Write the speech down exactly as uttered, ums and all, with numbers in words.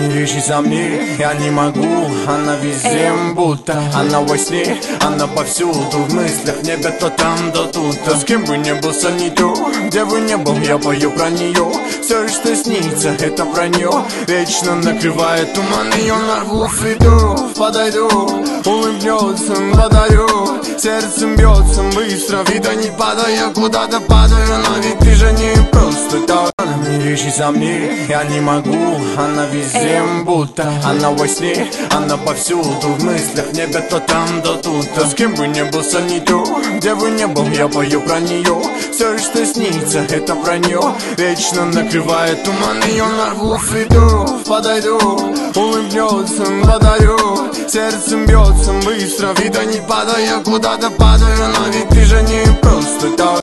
не речи со мне, я не могу. Она везде, будто она во сне, она повсюду, в мыслях, в небе то там, то тут. А с кем бы не был, со не то, где бы не был, я пою про нее. Все, что снится, это про нее. Вечно накрывает туман, ее нарву, иду, подойду, улыбнется, подарю. Сердцем бьется быстро, вида не падаю, куда-то падаю. Но ведь ты же не просто так. Не речи со мне, я не могу. Она везде, будто она во сне, она повсюду, в мыслях, в небе то там, то тут. А с кем бы не был, со не то, где бы не был, я пою про нее. Все, что снится, это про нее. Вечно накрывает туман, ее нарву, иду, подойду, улыбнется, подарю. Сердцем бьется быстро, вида не падаю, куда-то падаю. Но ведь ты же не просто так.